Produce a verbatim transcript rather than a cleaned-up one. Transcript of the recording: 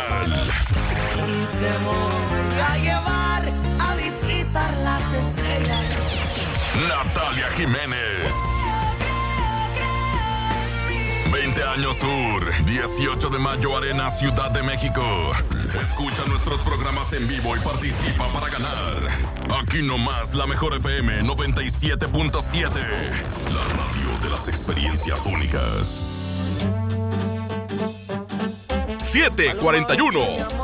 Mundial. Y te voy a llevar a visitar las estrellas. Natalia Jiménez. veinte años Tour, dieciocho de mayo Arena, Ciudad de México. Escucha nuestros programas en vivo y participa para ganar. Aquí nomás la mejor F M noventa y siete punto siete. La radio de las experiencias únicas. siete cuarenta y uno.